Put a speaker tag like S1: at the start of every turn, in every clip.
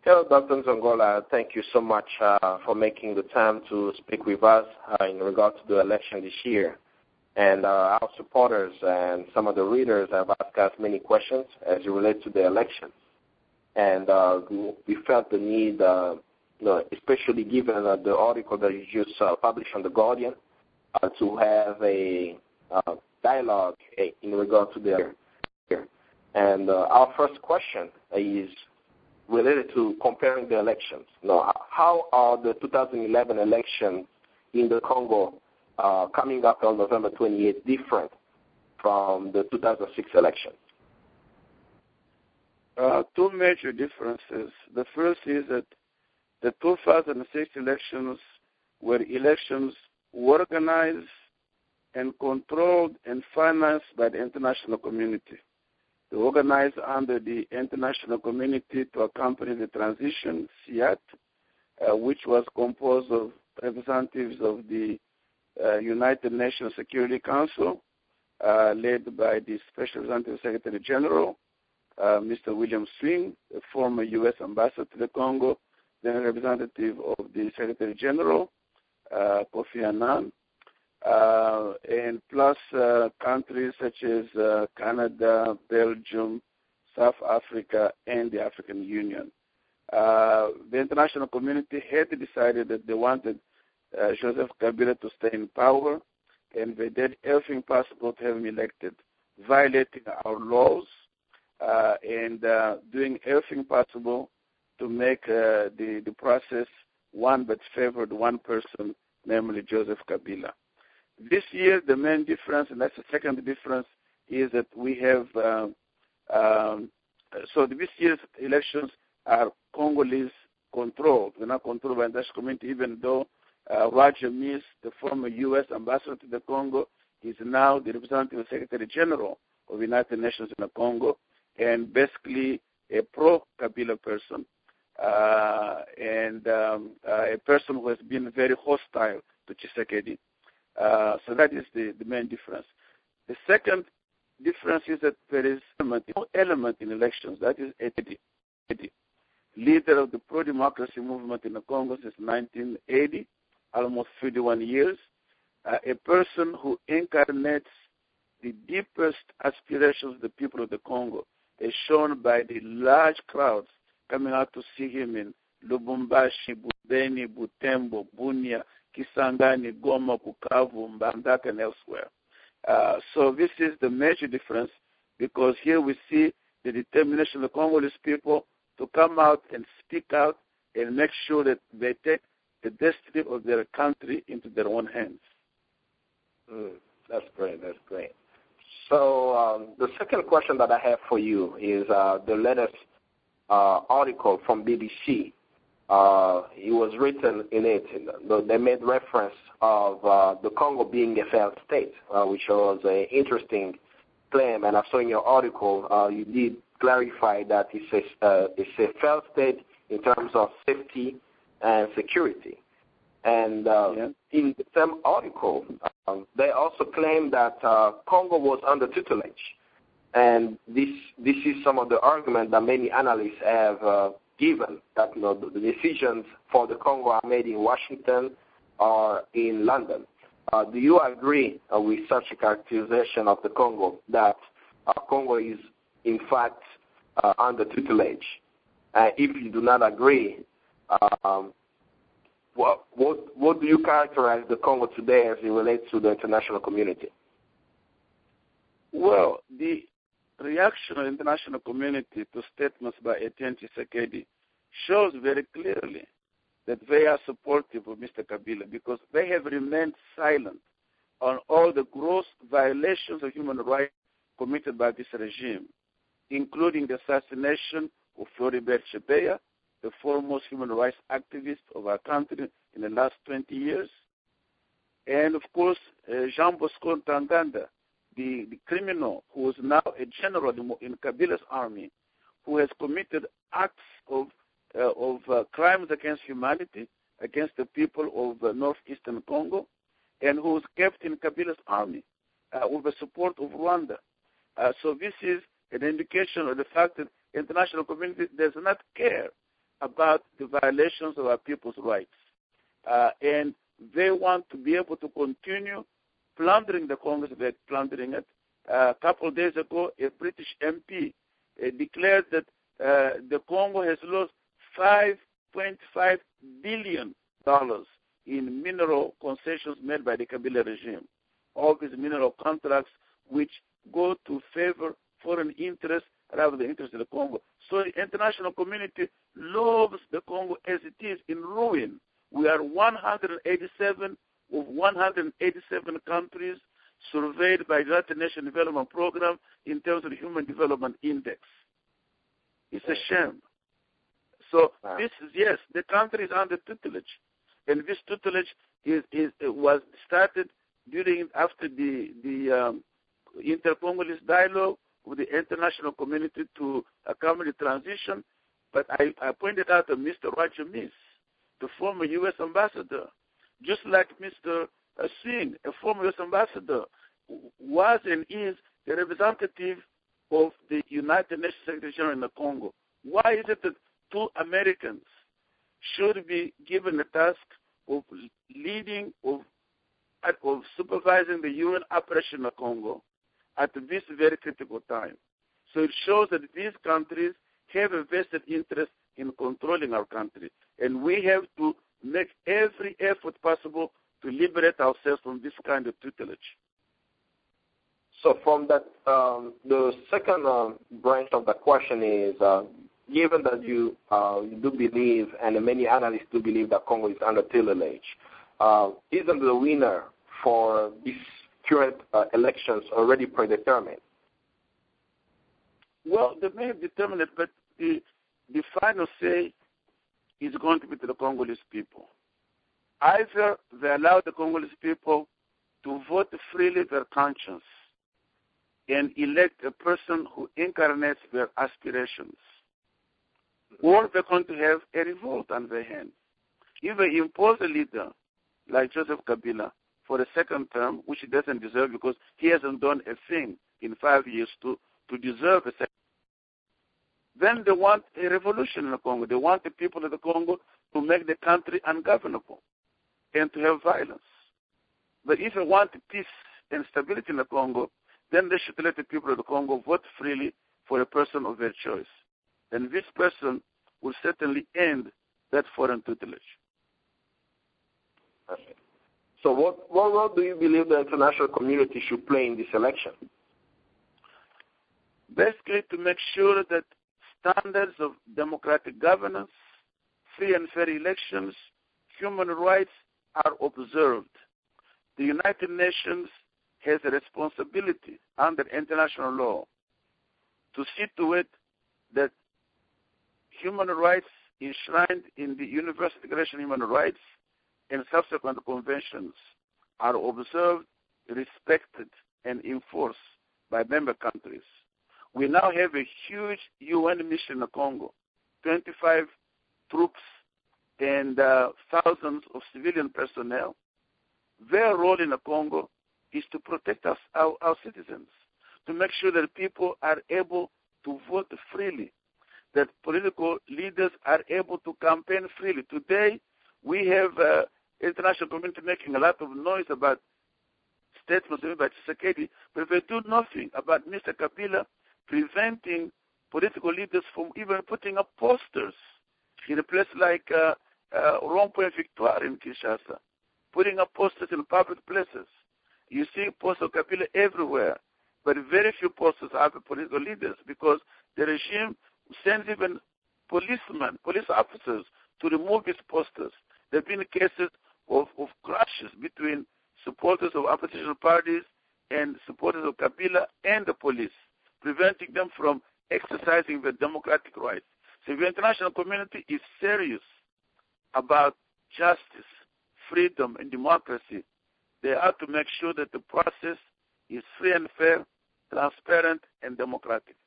S1: Hello, Dr. Nzongola. Thank you so much for making the time to speak with us in regard to the election this year. And our supporters and some of the readers have asked us many questions as it relates to the election. And we felt the need, especially given the article that you just published on The Guardian, to have a dialogue in regard to the year. And our first question is related to comparing the elections. How are the 2011 elections in the Congo coming up on November 28th different from the 2006 election?
S2: Two major differences. The first is that the 2006 elections were elections organized and controlled and financed by the international community. They organized under the international community to accompany the transition, SIAT, which was composed of representatives of the United Nations Security Council, led by the Special Representative Secretary General, Mr. William Swing, a former U.S. ambassador to the Congo, then a representative of the Secretary General, Kofi Annan, and plus countries such as Canada, Belgium, South Africa, and the African Union. The international community had decided that they wanted Joseph Kabila to stay in power, and they did everything possible to have him elected, violating our laws and doing everything possible to make the process one but favored one person, namely Joseph Kabila. This year, the main difference, and that's the second difference, is that we have, so this year's elections are Congolese controlled. They're not controlled by the international community, even though Roger Mills, the former U.S. ambassador to the Congo, is now the representative Secretary General of the United Nations in the Congo, and basically a pro-Kabila person, and a person who has been very hostile to Tshisekedi. So that is the main difference. The second difference is that there is no element in elections. That is Edi, leader of the pro-democracy movement in the Congo since 1980, almost 31 years, a person who incarnates the deepest aspirations of the people of the Congo, as shown by the large crowds coming out to see him in Lubumbashi, Beni, Butembo, Bunia, Kisangani, Goma, Bukavu, Mbandaka, and elsewhere. So this is the major difference, because here we see the determination of the Congolese people to come out and speak out and make sure that they take the destiny of their country into their own hands.
S1: That's great. So the second question that I have for you is the latest article from BBC. It was written in it. They made reference of the Congo being a failed state, which was an interesting claim. And I saw in your article you did clarify that it's a failed state in terms of safety and security. And in the same article, they also claim that Congo was under tutelage. And this is some of the argument that many analysts have given, that the decisions for the Congo are made in Washington or in London. Do you agree with such a characterization of the Congo, that Congo is in fact under tutelage? If you do not agree, what do you characterize the Congo today as it relates to the international community?
S2: Well, the reaction of the international community to statements by Etienne Tshisekedi shows very clearly that they are supportive of Mr. Kabila, because they have remained silent on all the gross violations of human rights committed by this regime, including the assassination of Floribert Chebeya, the foremost human rights activist of our country in the last 20 years, and of course Jean Bosco Ntaganda, the criminal who is now a general in Kabila's army, who has committed acts of crimes against humanity, against the people of northeastern Congo, and who is kept in Kabila's army with the support of Rwanda. So this is an indication of the fact that the international community does not care about the violations of our people's rights. And they want to be able to continue plundering the Congo, they're plundering it. A couple of days ago, a British MP declared that the Congo has lost $5.5 billion in mineral concessions made by the Kabila regime. All these mineral contracts which go to favor foreign interests rather than the interests of the Congo. So the international community loves the Congo as it is, in ruin. We are 187 of 187 countries surveyed by the United Nations Development Program in terms of the Human Development Index. It's a shame. So this is, yes, the country is under tutelage. And this tutelage was started after the inter-Congolese dialogue with the international community to accommodate transition. But I pointed out that Mr. Roger Miss, the former U.S. ambassador, just like Mr. Singh, a former U.S. ambassador, was and is the representative of the United Nations Secretary General in the Congo. Why is it that two Americans should be given the task of leading, of supervising the UN operation in the Congo at this very critical time? So it shows that these countries have a vested interest in controlling our country. And we have to make every effort possible to liberate ourselves from this kind of tutelage.
S1: So from that, the second branch of the question is, given that you do believe, and many analysts do believe, that Congo is under tutelage, isn't the winner for these current elections already predetermined?
S2: Well, they may have determined it, but the final say is going to be to the Congolese people. Either they allow the Congolese people to vote freely their conscience and elect a person who incarnates their aspirations, or they're going to have a revolt on their hands. If they impose a leader like Joseph Kabila for a second term, which he doesn't deserve because he hasn't done a thing in 5 years to deserve a second, then they want a revolution in the Congo. They want the people of the Congo to make the country ungovernable and to have violence. But if they want peace and stability in the Congo, then they should let the people of the Congo vote freely for a person of their choice. And this person will certainly end that foreign tutelage.
S1: Okay. So what role do you believe the international community should play in this election?
S2: Basically, to make sure that standards of democratic governance, free and fair elections, human rights are observed. The United Nations has a responsibility under international law to see to it that human rights enshrined in the Universal Declaration of Human Rights and subsequent conventions are observed, respected, and enforced by member countries. We now have a huge UN mission in the Congo, 25 troops and thousands of civilian personnel. Their role in the Congo is to protect us, our citizens, to make sure that people are able to vote freely, that political leaders are able to campaign freely. Today, we have international community making a lot of noise about statements made by Tshisekedi, but they do nothing about Mr. Kabila preventing political leaders from even putting up posters in a place like Rond-Point Victoire in Kinshasa, putting up posters in public places. You see posters of Kabila everywhere, but very few posters are for political leaders because the regime sends even policemen, police officers to remove these posters. There have been cases of clashes between supporters of opposition parties and supporters of Kabila and the police, preventing them from exercising their democratic rights. So the international community is serious about justice, freedom, and democracy. They have to make sure that the process is free and fair, transparent, and democratic.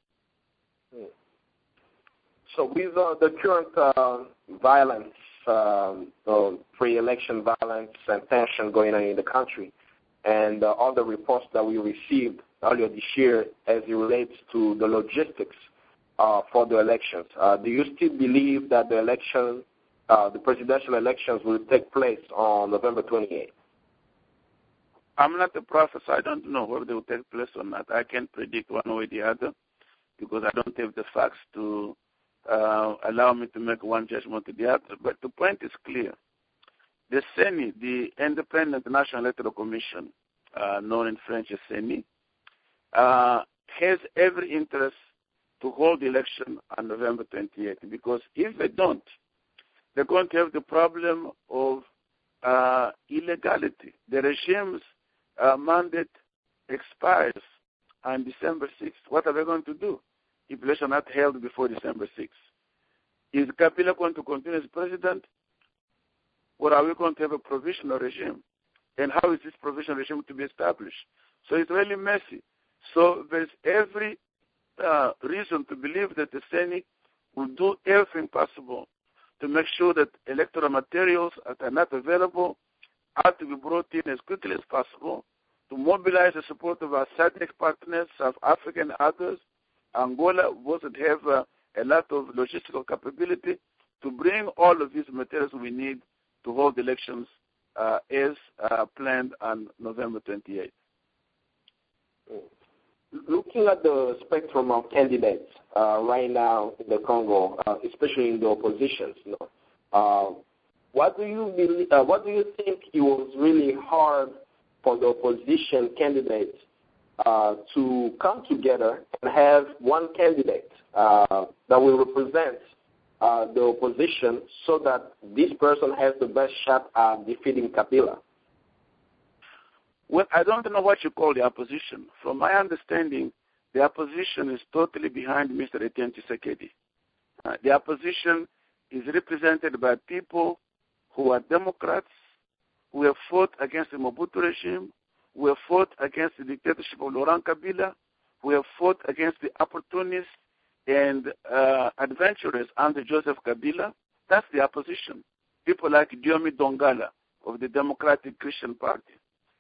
S1: So with the current violence, pre-election violence and tension going on in the country, and all the reports that we received earlier this year as it relates to the logistics for the elections. Do you still believe that the presidential elections will take place on November 28th?
S2: I'm not a prophet, so I don't know whether they will take place or not. I can't predict one way or the other because I don't have the facts to allow me to make one judgment to the other. But the point is clear. The CENI, the Independent National Electoral Commission, known in French as CENI, has every interest to hold the election on November 28th because if they don't, they're going to have the problem of illegality. The regime's mandate expires on December 6th. What are they going to do if elections are not held before December 6th? Is Kabila going to continue as president, or are we going to have a provisional regime? And how is this provisional regime to be established? So it's really messy. So there's every reason to believe that the Senate will do everything possible to make sure that electoral materials that are not available are to be brought in as quickly as possible to mobilize the support of our SADC partners, South Africa and others. Angola doesn't have a lot of logistical capability to bring all of these materials we need to hold elections as planned on November 28th.
S1: Looking at the spectrum of candidates right now in the Congo, especially in the oppositions, what do you believe? What do you think it was really hard for the opposition candidates to come together and have one candidate that will represent the opposition, so that this person has the best shot at defeating Kabila?
S2: Well, I don't know what you call the opposition. From my understanding, the opposition is totally behind Mr. Etienne Tshisekedi. The opposition is represented by people who are Democrats, who have fought against the Mobutu regime, who have fought against the dictatorship of Laurent Kabila, who have fought against the opportunists and adventurers under Joseph Kabila. That's the opposition. People like Diomi Dongala of the Democratic Christian Party.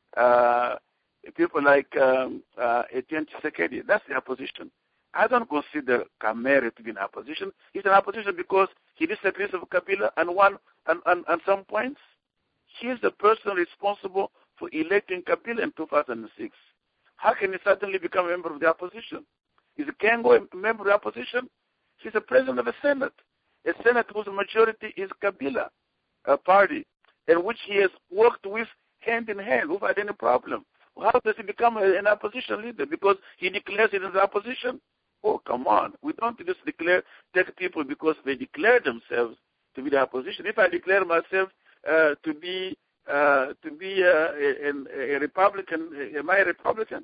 S2: People like Etienne Tshisekedi. That's the opposition. I don't consider Kamere to be an opposition. He's an opposition because he disagrees with Kabila on some points. He is the person responsible for electing Kabila in 2006. How can he suddenly become a member of the opposition? Is Kengo a member of the opposition? He's the president of a Senate whose majority is Kabila party, in which he has worked with hand in hand without any problem. How does he become an opposition leader? Because he declares it as opposition? Oh, come on. We don't just take people because they declare themselves to be the opposition. If I declare myself to be a Republican, am I a Republican?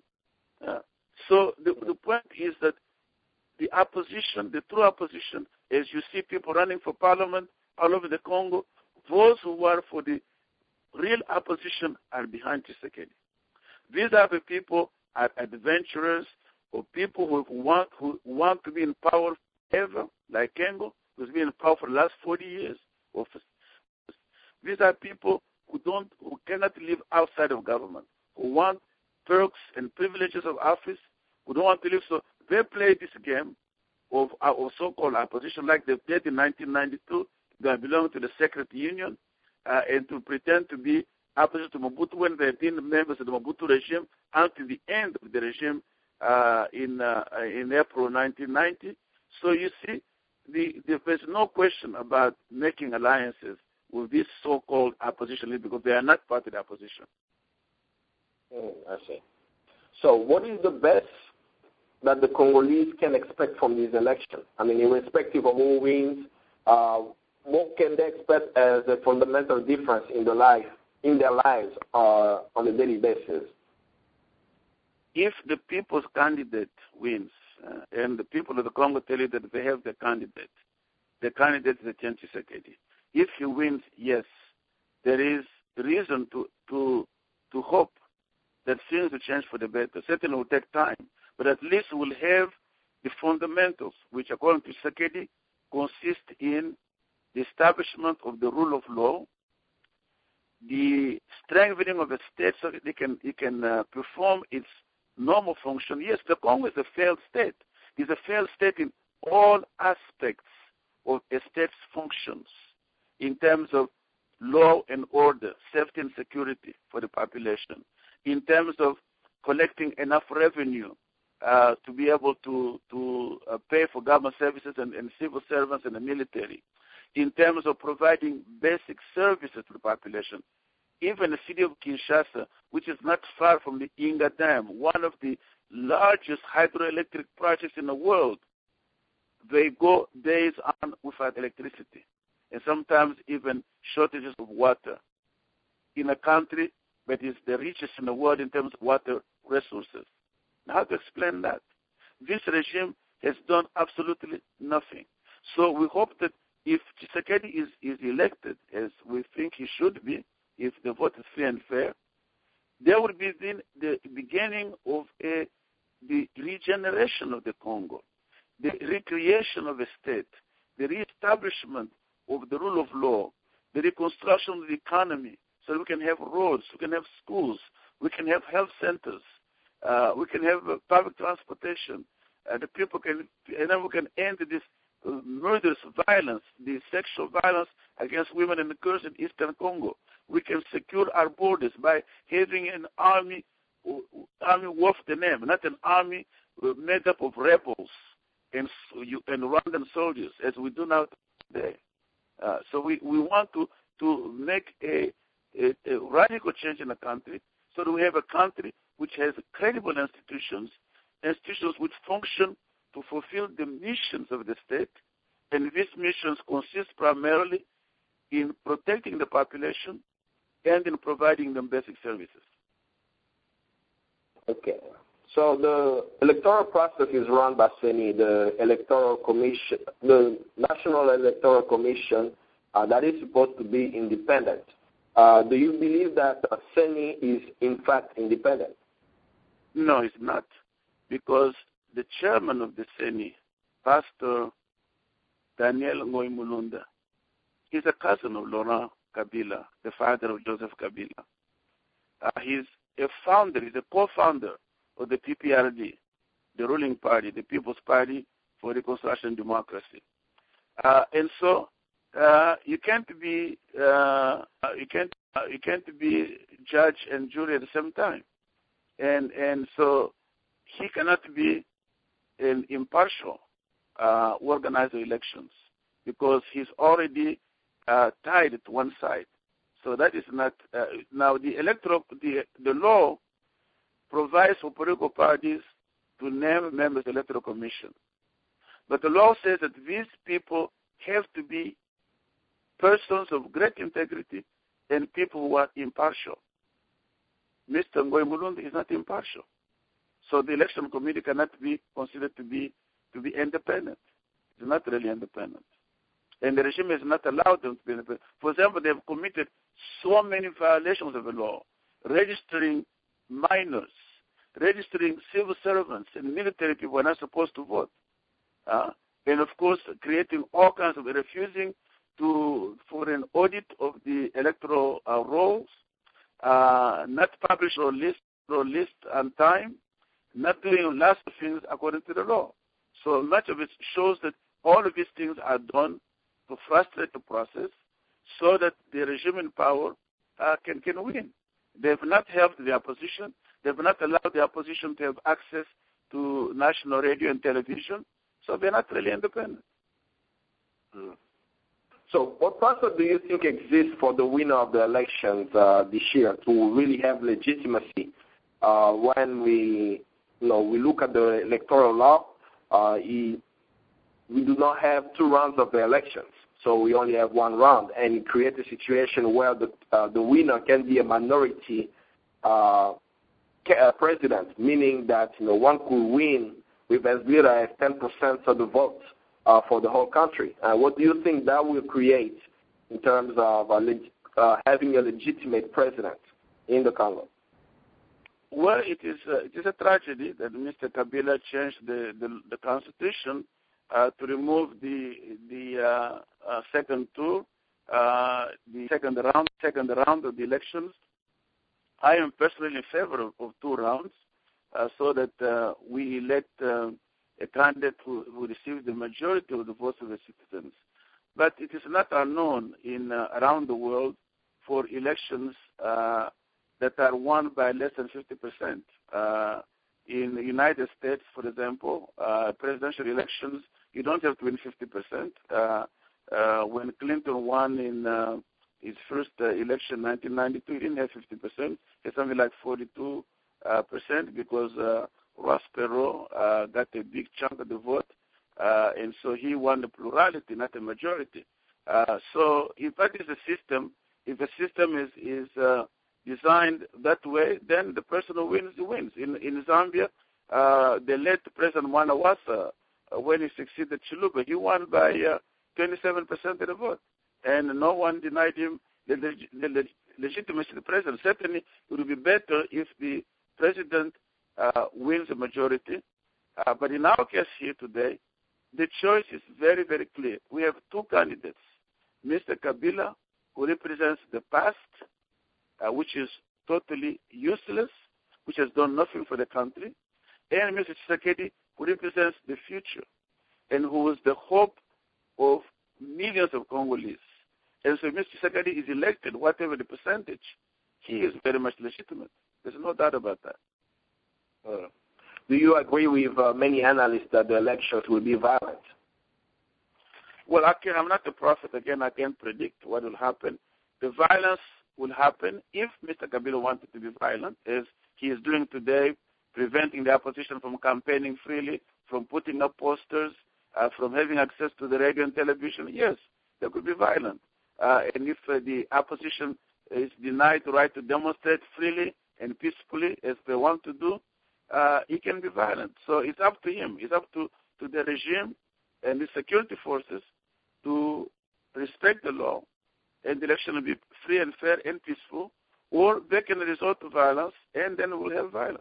S2: So the point is that the opposition, the true opposition, as you see people running for parliament all over the Congo, those who are for the real opposition are behind Tshisekedi. These are the people are adventurers or people who want to be in power ever, like Kengo, who's been in power for the last 40 years. These are people who cannot live outside of government, who want perks and privileges of office, who don't want to live. So they play this game of so-called opposition like they played in 1992. They belong to the Secret Union and to pretend to be opposite to Mobutu when they've been members of the Mobutu regime until the end of the regime in April 1990. So you see, there's no question about making alliances with this so-called opposition leader because they are not part of the opposition.
S1: I see. So what is the best that the Congolese can expect from these elections? I mean, irrespective of who wins, what can they expect as a fundamental difference in their lives on a daily basis?
S2: If the people's candidate wins, and the people of the Congo tell you that they have the candidate is Etienne Tshisekedi. If he wins, yes, there is reason to hope that things will change for the better. Certainly will take time, but at least we'll have the fundamentals, which according to Tshisekedi consist in the establishment of the rule of law, the strengthening of the state so that it can perform its normal function. Yes, the Congo is a failed state. It's a failed state in all aspects of a state's functions in terms of law and order, safety and security for the population, in terms of collecting enough revenue to be able to pay for government services and civil servants and the military, in terms of providing basic services to the population. Even the city of Kinshasa, which is not far from the Inga Dam, one of the largest hydroelectric projects in the world, they go days on without electricity, and sometimes even shortages of water in a country that is the richest in the world in terms of water resources. How to explain that? This regime has done absolutely nothing. So we hope that if Tshisekedi is elected, as we think he should be, if the vote is free and fair, there will be then the beginning of the regeneration of the Congo, the recreation of a state, the reestablishment of the rule of law, the reconstruction of the economy, so that we can have roads, we can have schools, we can have health centers, we can have public transportation, the people can, and then we can end this murderous violence, the sexual violence against women and girls in Eastern Congo. We can secure our borders by having an army worth the name, not an army made up of rebels and Rwandan soldiers, as we do now today. So we want to make a radical change in the country, so that we have a country which has credible institutions which function to fulfill the missions of the state, and these missions consist primarily in protecting the population and in providing them basic services.
S1: Okay. So the electoral process is run by CENI, the Electoral Commission, the National Electoral Commission, that is supposed to be independent. Do you believe that CENI is in fact independent?
S2: No, it's not, because the chairman of the CENI, Pastor Daniel Ngoi Mulunda, is a cousin of Laurent Kabila, the father of Joseph Kabila. He's a founder, he's a co-founder of the PPRD, the ruling party, the People's Party for Reconstruction and Democracy. And so you can't be judge and jury at the same time. And so he cannot be an impartial organizer of elections, because he's already tied to one side. So that is not now the law provides for political parties to name members of the Electoral Commission, but the law says that these people have to be persons of great integrity and people who are impartial. Mr. Ngoi Mulunda is not impartial, so the election committee cannot be considered to be independent. It's not really independent. And the regime has not allowed them to be independent. For example, they have committed so many violations of the law, registering minors, registering civil servants and military people who are not supposed to vote. And of course, creating all kinds of, refusing for an audit of the electoral rolls, not publish or list on time, not doing lots of things according to the law. So much of it shows that all of these things are done to frustrate the process, so that the regime in power can win. They have not helped the opposition. They have not allowed the opposition to have access to national radio and television, so they're not really independent.
S1: So what process do you think exists for the winner of the elections this year to really have legitimacy? When we look at the electoral law, we do not have 2 rounds of the elections, so we only have 1 round, and it creates a situation where the winner can be a minority president, meaning that one could win with as little as 10% of the votes for the whole country. What do you think that will create in terms of having a legitimate president in the Congo?
S2: Well, it is a tragedy that Mr. Kabila changed the constitution to remove the second tour, the second round of the elections. I am personally in favor of 2 rounds, so that we elect a candidate who receives the majority of the votes of the citizens. But it is not unknown around the world for elections that are won by less than 50%. In the United States, for example, presidential elections, you don't have to win 50%. When Clinton won in his first election in 1992, he didn't have 50%. He had something like 42% because Ross Perot got a big chunk of the vote, and so he won the plurality, not a majority. So if that is the system, if the system is designed that way, then the person who wins, wins. In Zambia, they let President Mwanawasa, when he succeeded Chiluba, he won by 27% of the vote. And no one denied him the legitimacy of the president. Certainly, it would be better if the president wins a majority. But in our case here today, the choice is very, very clear. We have two candidates, Mr. Kabila, who represents the past, which is totally useless, which has done nothing for the country, and Mr. Tshisekedi, who represents the future, and who is the hope of millions of Congolese. And so if Mr. Tshisekedi is elected, whatever the percentage, he is very much legitimate. There's no doubt about that.
S1: Do you agree with many analysts that the elections will be violent?
S2: Well, I'm not a prophet. Again, I can't predict what will happen. The violence will happen if Mr. Kabila wanted to be violent, as he is doing today, preventing the opposition from campaigning freely, from putting up posters, from having access to the radio and television. Yes, there could be violence. And if the opposition is denied the right to demonstrate freely and peacefully, as they want to do, he can be violent. So it's up to him. It's up to the regime and the security forces to respect the law, and the election will be free and fair and peaceful, or they can resort to violence, and then we'll have violence.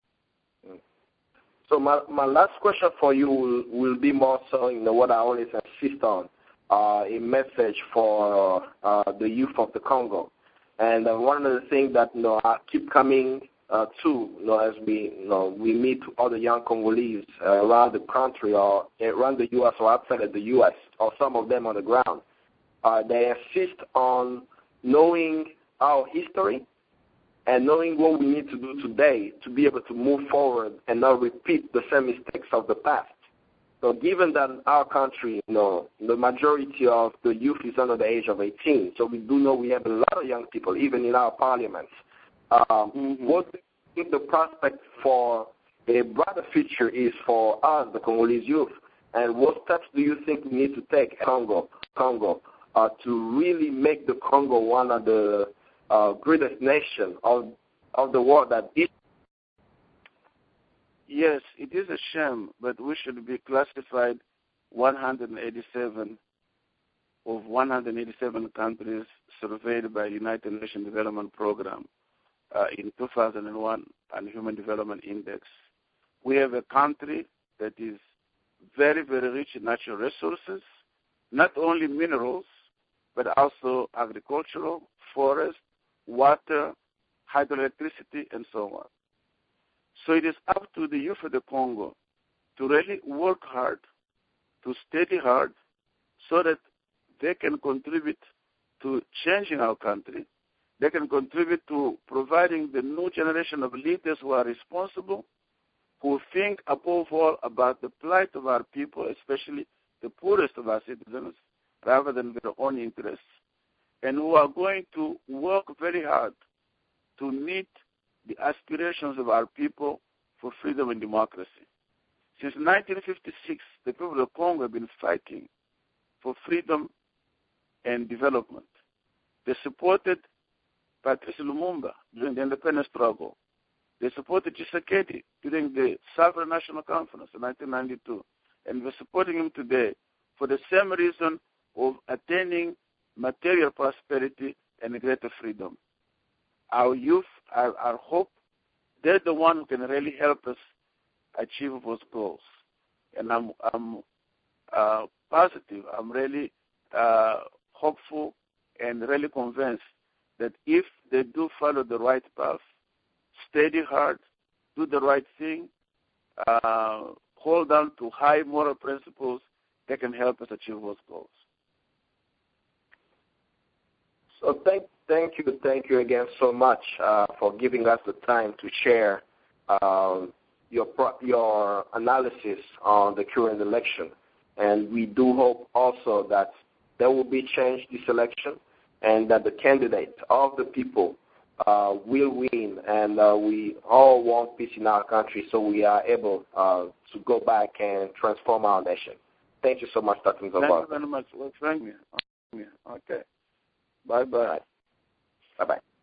S1: So my last question for you will be more so, what I always insist on, a message for the youth of the Congo. And one of the things that I keep coming to, as we meet other young Congolese around the country or around the U.S. or outside of the U.S. or some of them on the ground, they insist on knowing our history and knowing what we need to do today to be able to move forward and not repeat the same mistakes of the past. So given that in our country, the majority of the youth is under the age of 18, so we do know we have a lot of young people, even in our parliaments. What do you think the prospect for a brighter future is for us, the Congolese youth? And what steps do you think we need to take in Congo to really make the Congo one of the greatest nations of the world that is?
S2: Yes, it is a shame, but we should be classified 187 of 187 countries surveyed by United Nations Development Program in 2001 and Human Development Index. We have a country that is very, very rich in natural resources, not only minerals, but also agricultural, forest, water, hydroelectricity, and so on. So it is up to the youth of the Congo to really work hard, to study hard, so that they can contribute to changing our country. They can contribute to providing the new generation of leaders who are responsible, who think above all about the plight of our people, especially the poorest of our citizens, rather than their own interests, and who are going to work very hard to meet the aspirations of our people for freedom and democracy. Since 1956, the people of Congo have been fighting for freedom and development. They supported Patrice Lumumba during the independence struggle. They supported Tshisekedi during the Sovereign National Conference in 1992. And we're supporting him today for the same reason of attaining material prosperity and greater freedom. Our youth, our hope, they're the one who can really help us achieve those goals. And I'm positive, I'm really hopeful and really convinced that if they do follow the right path, study hard, do the right thing, hold on to high moral principles that can help us achieve those goals.
S1: So thank you again so much for giving us the time to share your analysis on the current election. And we do hope also that there will be change this election and that the candidate of the people will win. And we all want peace in our country, so we are able to go back and transform our nation. Thank you so much, Dr. Nzobala.
S2: Thank you very much. Well, thank you. Okay. Bye-bye.
S1: Bye-bye.